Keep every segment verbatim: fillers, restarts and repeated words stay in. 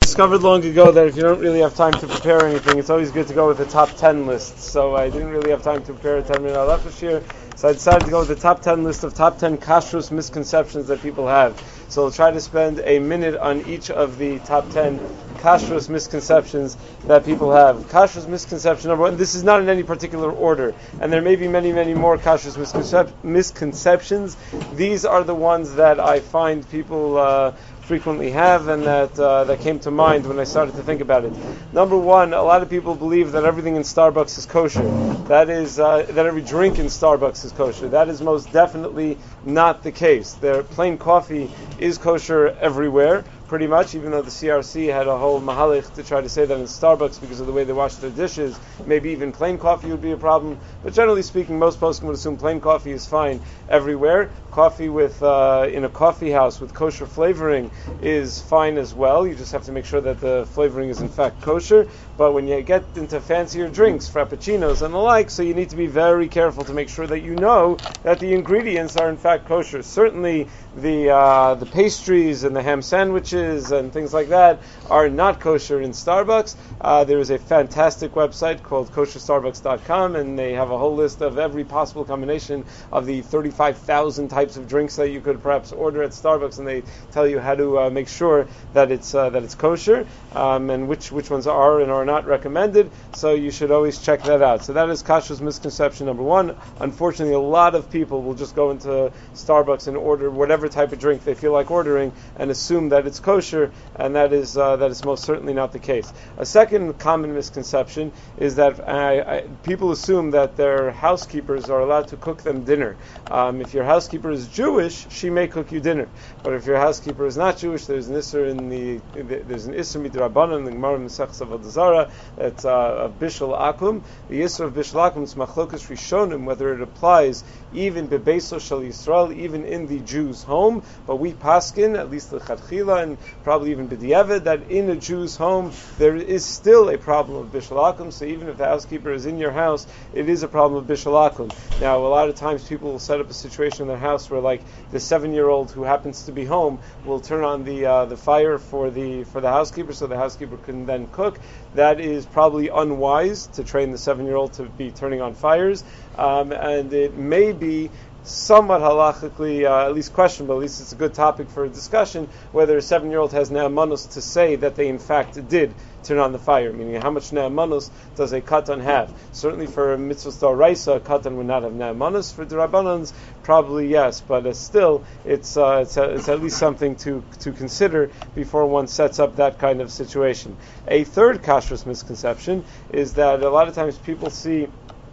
discovered long ago that if you don't really have time to prepare anything, it's always good to go with the top ten list. So I didn't really have time to prepare a ten minute halakha shir, so I decided to go with the top ten list of top ten kashrus misconceptions that people have. So I'll try to spend a minute on each of the top ten kashrus misconceptions that people have. Kashrus misconception number one, this is not in any particular order, and there may be many, many more kashrus misconcep- misconceptions. These are the ones that I find people uh, frequently have, and that uh, that came to mind when I started to think about it. Number one, a lot of people believe that everything in Starbucks is kosher. That is uh, that every drink in Starbucks is kosher. That is most definitely not the case. Their plain coffee is kosher everywhere, pretty much, even though the C R C had a whole mahalich to try to say that in Starbucks, because of the way they wash their dishes, maybe even plain coffee would be a problem. But generally speaking, most poskim would assume plain coffee is fine everywhere. Coffee with uh, in a coffee house with kosher flavoring is fine as well. You just have to make sure that the flavoring is in fact kosher. But when you get into fancier drinks, frappuccinos and the like, so you need to be very careful to make sure that you know that the ingredients are in fact kosher. Certainly the uh, the pastries and the ham sandwiches and things like that are not kosher in Starbucks. Uh, there is a fantastic website called kosher starbucks dot com, and they have a whole list of every possible combination of the thirty-five thousand types of drinks that you could perhaps order at Starbucks, and they tell you how to uh, make sure that it's uh, that it's kosher, um, and which which ones are and are not recommended. So you should always check that out. So that is kashrus misconception number one. Unfortunately, a lot of people will just go into Starbucks and order whatever type of drink they feel like ordering and assume that it's kosher, and that is uh, that is most certainly not the case. A second common misconception is that I, I, people assume that their housekeepers are allowed to cook them dinner. Um, if your housekeeper is Jewish, she may cook you dinner. But if your housekeeper is not Jewish, there's an isser in the there's an isser midrabanan in the Gemara Masechus Avodah Zarah that's uh, of bishul akum. The isser of bishul akum is machlokas rishonim, whether it applies even bebeiso shel Yisrael, even in the Jew's home. But we paskin, at least the Chadchila, and probably even b'diavad, that in a Jew's home there is still a problem of bishul akum. So even if the housekeeper is in your house, it is a problem of bishul akum. Now, a lot of times people will set up a situation in their house where, like, the seven-year-old who happens to be home will turn on the uh, the fire for the for the housekeeper, so the housekeeper can then cook. That is probably unwise to train the seven-year-old to be turning on fires, um, and it may be somewhat halachically, uh, at least questionable, at least it's a good topic for a discussion, whether a seven-year-old has ne'amanos to say that they in fact did turn on the fire, meaning how much ne'amanos does a katan have? Certainly for a mitzvah d'oraisa, a katan would not have ne'amanos. For d'rabbanans, probably yes, but uh, still, it's uh, it's, a, it's at least something to to consider before one sets up that kind of situation. A third kashrus misconception is that a lot of times people see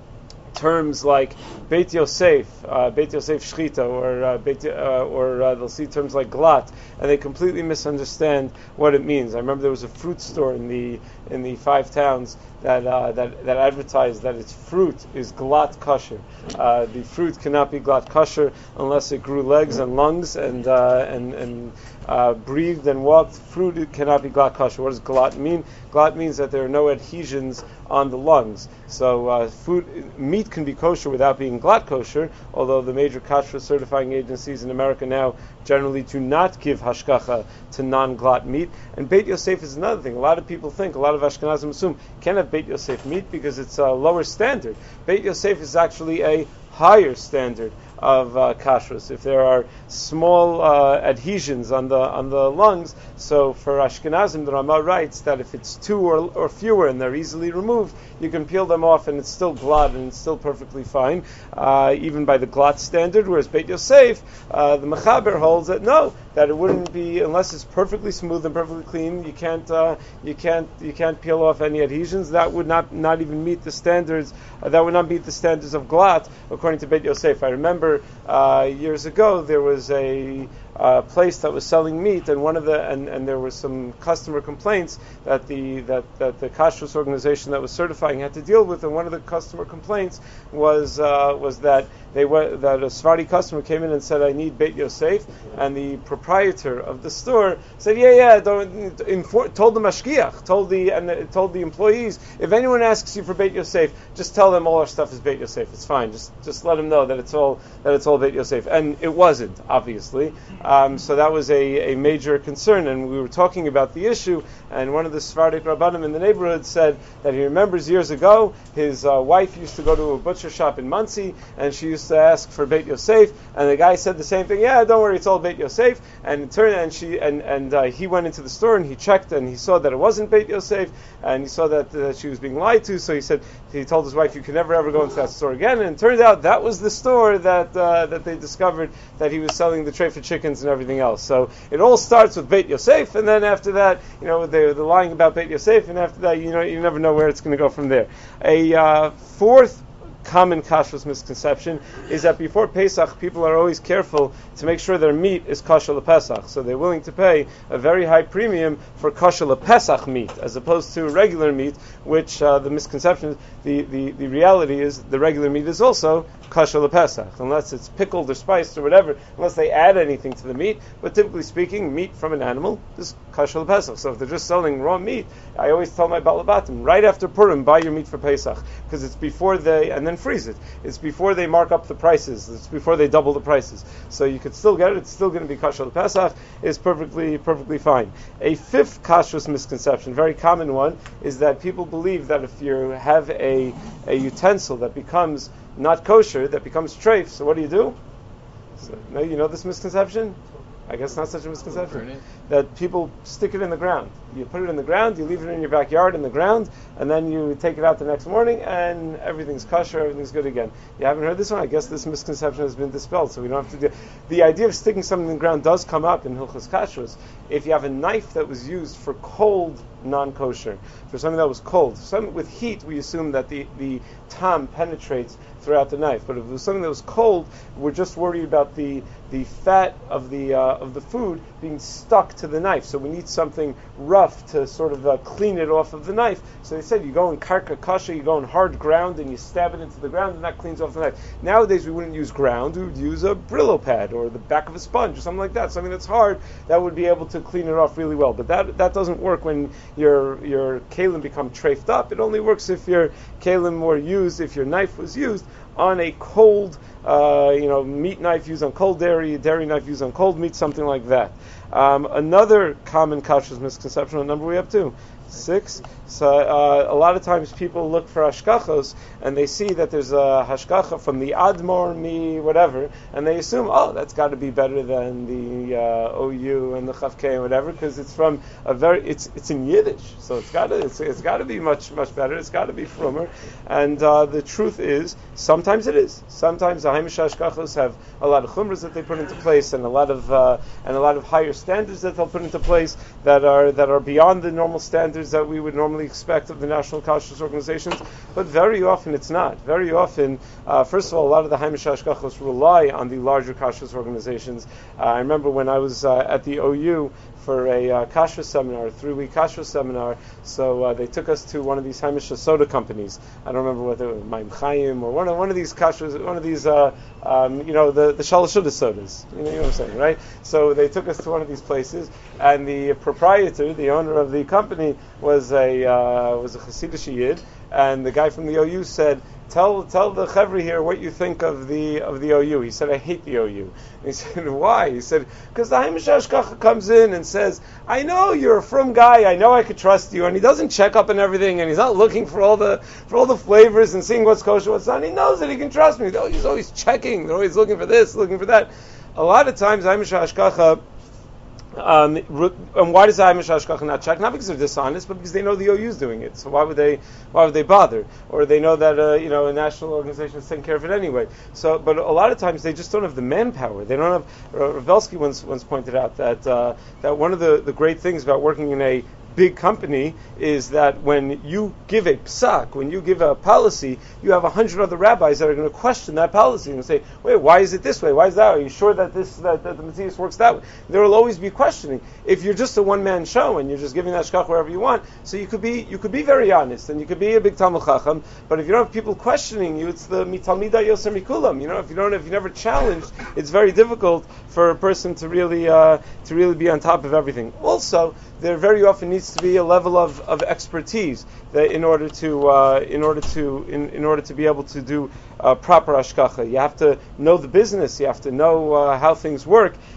terms like Beit Yosef, uh, Beit Yosef Shchita, or uh, Beit, uh, or uh, they'll see terms like Glat, and they completely misunderstand what it means. I remember there was a fruit store in the in the five towns that uh, that that advertised that its fruit is Glat kosher. Uh, the fruit cannot be Glat kosher unless it grew legs and lungs and uh, and and uh, breathed and walked. Fruit cannot be Glat kosher. What does Glat mean? Glat means that there are no adhesions on the lungs. So uh, food meat can be kosher without being Glat kosher, although the major kashrus certifying agencies in America now generally do not give hashgacha to non-Glat meat. And Beit Yosef is another thing. A lot of people think, a lot of Ashkenazim assume, can't have Beit Yosef meat because it's a lower standard. Beit Yosef is actually a higher standard of uh, kashrus. If there are small uh, adhesions on the on the lungs, so for Ashkenazim, the Rama writes that if it's two or, or fewer and they're easily removed, you can peel them off and it's still glad and it's still perfectly fine, uh, even by the Glat standard. Whereas Beit Yosef, uh, the Mechaber holds that no, that it wouldn't be, unless it's perfectly smooth and perfectly clean, you can't uh, you can't you can't peel off any adhesions. That would not not even meet the standards. Uh, that would not meet the standards of Glat according to Beit Yosef. I remember uh, years ago there was a Uh, place that was selling meat, and one of the and, and there were some customer complaints that the that, that the kashrus organization that was certifying had to deal with, and one of the customer complaints was uh, was that they were that a Sephardi customer came in and said, "I need Beit Yosef," and the proprietor of the store said, "Yeah, yeah," don't, infor- told the mashgiach, told the and uh, told the employees, if anyone asks you for Beit Yosef, just tell them all our stuff is Beit Yosef. It's fine. Just just let them know that it's all that it's all Beit Yosef, and it wasn't, obviously. Um, so that was a, a major concern, and we were talking about the issue, and one of the Sephardic Rabbanim in the neighborhood said that he remembers years ago his uh, wife used to go to a butcher shop in Monsey, and she used to ask for Beit Yosef, and the guy said the same thing, yeah, don't worry, it's all Beit Yosef, and it turned, and she and, and uh, he went into the store and he checked and he saw that it wasn't Beit Yosef, and he saw that uh, she was being lied to, so he said, he told his wife, you can never ever go into that store again, and it turned out that was the store that uh, that they discovered that he was selling the tray for chickens and everything else. So it all starts with Beit Yosef, and then after that, you know, they're, they're lying about Beit Yosef, and after that, you know, you never know where it's going to go from there. A uh, fourth common kashrus misconception is that before Pesach, people are always careful to make sure their meat is kosher lePesach. So they're willing to pay a very high premium for kosher lePesach meat, as opposed to regular meat, which uh, the misconception, the, the, the reality is the regular meat is also kosher lePesach, unless it's pickled or spiced or whatever, unless they add anything to the meat. But typically speaking, meat from an animal is kosher lePesach. So if they're just selling raw meat, I always tell my balabatim, right after Purim, buy your meat for Pesach, because it's before they, and then freeze it. It's before they mark up the prices. It's before they double the prices. So you could still get it. It's still going to be kosher lePesach. It's perfectly, perfectly fine. A fifth kashrus misconception, very common one, is that people believe that if you have a, a utensil that becomes not kosher, that becomes treif, so what do you do? So, no, you know this misconception? I guess not such a misconception. That people stick it in the ground. You put it in the ground, you leave it in your backyard in the ground, and then you take it out the next morning, and everything's kosher, everything's good again. You haven't heard this one? I guess this misconception has been dispelled, so we don't have to do. The idea of sticking something in the ground does come up in Hilchos Kashrus. If you have a knife that was used for cold non-kosher, for something that was cold, some with heat, we assume that the the tam penetrates throughout the knife. But if it was something that was cold, we're just worried about the the fat of the uh, of the food being stuck to the knife. So we need something rough to sort of uh, clean it off of the knife. So they said you go in karka kasha, you go in hard ground, and you stab it into the ground, and that cleans off the knife. Nowadays we wouldn't use ground; we would use a Brillo pad or the back of a sponge or something like that. Something that's hard that would be able to clean it off really well. But that that doesn't work when your your kalim become trafed up. It only works if your kalim were used, if your knife was used on a cold, uh, you know, meat knife used on cold dairy, dairy knife used on cold meat, something like that. Um, another common kashrus misconception, what number are we up to? Six. So uh, a lot of times people look for hashkachos and they see that there's a hashkacha from the Admor mi whatever, and they assume, oh, that's got to be better than the uh, O U and the Chavkei and whatever, because it's from a very it's it's in Yiddish, so it's got to it's, it's got to be much much better. It's got to be frumer, and uh, the truth is sometimes it is. Sometimes the Haimish hashkachos have a lot of chumras that they put into place, and a lot of uh, and a lot of higher standards that they'll put into place that are that are beyond the normal standards that we would normally expect of the national kashrus organizations, but very often it's not. Very often, uh, first of all, a lot of the Haimish hashkachos rely on the larger kashrus organizations. Uh, I remember when I was uh, at the O U for a uh, kashrus seminar, a three-week kashrus seminar, so uh, they took us to one of these Haimish soda companies. I don't remember whether it was Maim Chaim or one of one of these kashrus, one of these, uh, um, you know, the the Shalashuda sodas. You know, you know what I'm saying, right? So they took us to one of these places, and the proprietor, the owner of the company, was a uh, was a Hasidic Yid, and the guy from the O U said, Tell tell the Chevri here what you think of the of the O U. He said, I hate the O U. And he said, why? He said, because the Haimish hashkacha comes in and says, I know you're a frum guy, I know I could trust you, and he doesn't check up on everything, and he's not looking for all the for all the flavors and seeing what's kosher, what's not. He knows that he can trust me. He's always checking. They're always looking for this, looking for that. A lot of times, Haimish hashkacha. Um, and why does the Haimish hashkacha not check? Not because they're dishonest, but because they know the O U is doing it. So why would they? Why would they bother? Or they know that uh, you know a national organization is taking care of it anyway. So, but a lot of times they just don't have the manpower. They don't have. Ravelsky once once pointed out that uh, that one of the, the great things about working in a big company is that when you give a psak, when you give a policy, you have a hundred other rabbis that are going to question that policy and say, wait, why is it this way? Why is that? Are you sure that this that, that the Matthias works that way? There will always be questioning. If you're just a one-man show and you're just giving that shkach wherever you want, so you could be you could be very honest and you could be a big Talmud Chacham, but if you don't have people questioning you, it's the mitalmida yoser mikulam. You know, if you don't, if you never challenged, it's very difficult for a person to really uh, to really be on top of everything. Also, there very often needs to be a level of, of expertise that in order to uh, in order to in, in order to be able to do uh, proper hashkacha. You have to know the business. You have to know uh, how things work,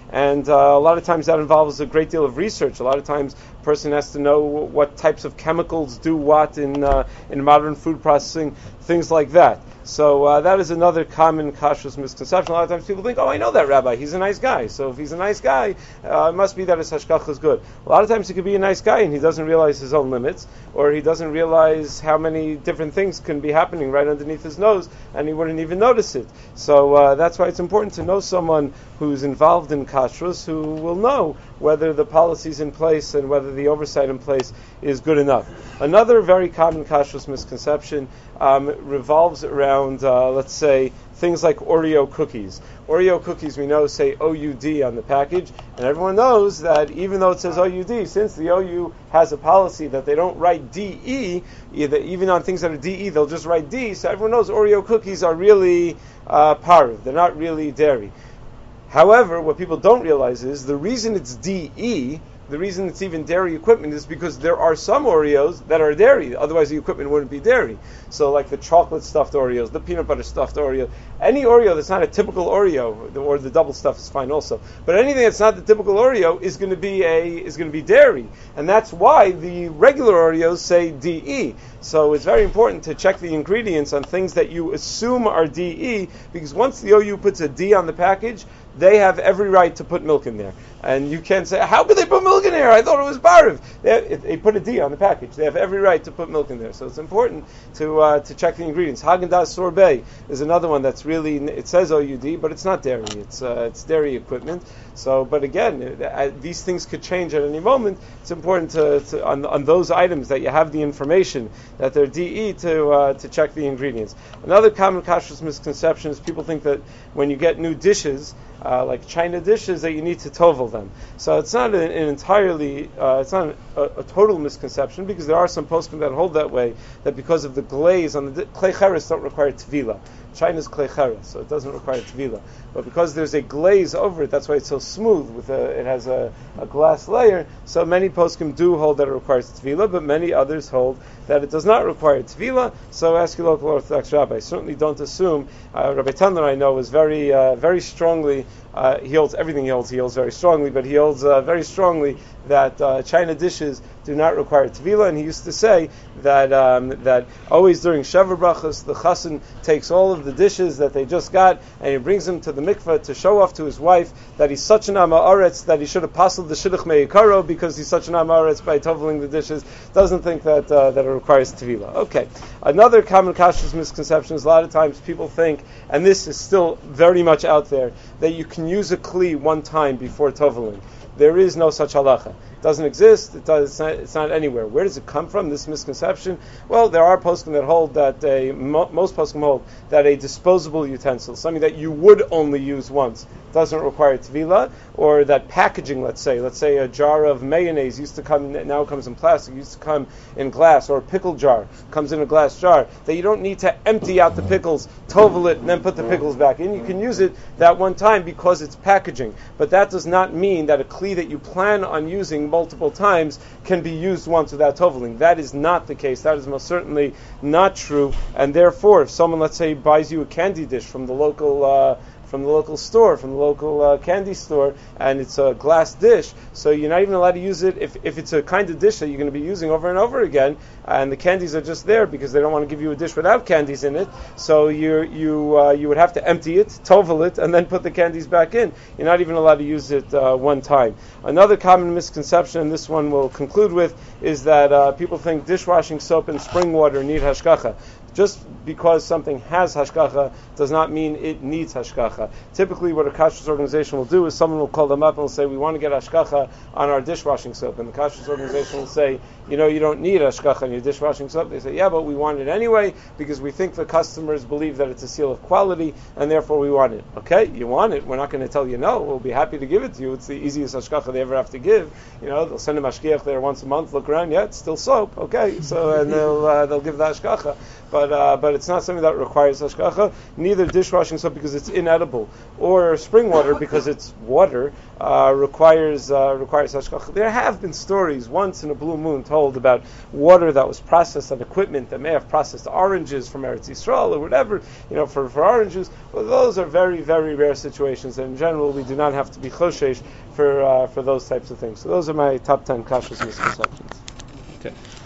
And uh, a lot of times that involves a great deal of research. A lot of times a person has to know what types of chemicals do what in uh, in modern food processing, things like that. So uh, that is another common kashrus misconception. A lot of times people think, oh, I know that rabbi, he's a nice guy. So if he's a nice guy, uh, it must be that his hashgacha is good. A lot of times he could be a nice guy and he doesn't realize his own limits, or he doesn't realize how many different things can be happening right underneath his nose, and he wouldn't even notice it. So uh, that's why it's important to know someone who's involved in kashrus, who will know whether the policies in place and whether the oversight in place is good enough. Another very common kashrus misconception um, revolves around, uh, let's say, things like Oreo cookies. Oreo cookies, we know, say O U D on the package, and everyone knows that even though it says O U D, since the O U has a policy that they don't write D E, either, even on things that are D E, they'll just write D, so everyone knows Oreo cookies are really uh, parv, they're not really dairy. However, what people don't realize is the reason it's D E, the reason it's even dairy equipment, is because there are some Oreos that are dairy. Otherwise, the equipment wouldn't be dairy. So, like the chocolate stuffed Oreos, the peanut butter stuffed Oreo, any Oreo that's not a typical Oreo, or the double stuff is fine also. But anything that's not the typical Oreo is going to be a is going to be dairy, and that's why the regular Oreos say D E. So it's very important to check the ingredients on things that you assume are D E, because once the O U puts a D on the package, they have every right to put milk in there. And you can't say, how could they put milk in there? I thought it was bariv. They, they put a D on the package. They have every right to put milk in there. So it's important to uh, to check the ingredients. Haagen-Dazs sorbet is another one that's really, it says O U D, but it's not dairy. It's uh, it's dairy equipment. So, but again, uh, these things could change at any moment. It's important to, to on, on those items that you have the information that they're D E to uh, to check the ingredients. Another common kashrus misconception is people think that when you get new dishes, Uh, like china dishes, that you need to tovel them. So it's not an, an entirely, uh, it's not a, a total misconception, because there are some poskim that hold that way, that because of the glaze on the klei cheres don't require tvila. China's klei cheres, so it doesn't require tvila. But because there's a glaze over it, that's why it's so smooth. With a, it has a, a glass layer. So many poskim do hold that it requires tvila, but many others hold that it does not require tvila. So ask your local Orthodox rabbi. Certainly don't assume. Uh, Rabbi Tandler, I know, is very, uh, very strongly. Uh, he holds everything he holds. He holds very strongly, but he holds uh, very strongly that uh, china dishes do not require tvila, and he used to say that um, that always during Shavuot brachos, the chassan takes all of the dishes that they just got and he brings them to the mikveh to show off to his wife that he's such an am haaretz that he should have passed the shidduch me'ikaro because he's such an am haaretz by toveling the dishes. Doesn't think that uh, that it requires tvila. Okay, another common kashrus misconception is a lot of times people think, and this is still very much out there, that you can use a kli one time before toveling. There is no such halacha. It doesn't exist. It does, it's, not, it's not anywhere. Where does it come from, this misconception? Well, there are poskim that hold that a, mo, most poskim hold that a disposable utensil, something that you would only use once, doesn't require tvila, or that packaging, let's say, let's say a jar of mayonnaise used to come, now comes in plastic, used to come in glass, or a pickle jar comes in a glass jar, that you don't need to empty out the pickles, tovel it, and then put the pickles back in. You can use it that one time because it's packaging. But that does not mean that a kli that you plan on using multiple times can be used once without toveling. That is not the case. That is most certainly not true. And therefore, if someone, let's say, buys you a candy dish from the local uh, from the local store, from the local uh, candy store, and it's a glass dish, so you're not even allowed to use it if, if it's a kind of dish that you're going to be using over and over again, and the candies are just there because they don't want to give you a dish without candies in it, so you you uh, you would have to empty it, tovel it, and then put the candies back in. You're not even allowed to use it uh, one time. Another common misconception, and this one we'll conclude with, is that uh, people think dishwashing soap and spring water need hashgacha. Just because something has hashgacha does not mean it needs hashgacha. Typically, what a kashrus organization will do is someone will call them up and will say, we want to get hashgacha on our dishwashing soap. And the kashrus organization will say, you know, you don't need hashgacha on your dishwashing soap. They say, yeah, but we want it anyway because we think the customers believe that it's a seal of quality and therefore we want it. Okay, you want it. We're not going to tell you no. We'll be happy to give it to you. It's the easiest hashgacha they ever have to give. You know, they'll send a mashgiach there once a month, look around, yeah, it's still soap. Okay, so and they'll uh, they'll give the hashgacha. But but uh, but it's not something that requires hashgacha. Neither dishwashing soap because it's inedible, or spring water because it's water uh, requires uh, requires hashgacha. There have been stories once in a blue moon told about water that was processed on equipment that may have processed oranges from Eretz Yisrael or whatever, you know, for, for orange juice. Well, those are very, very rare situations, and in general, we do not have to be choshesh for uh, for those types of things. So those are my top ten kashrus misconceptions. Okay.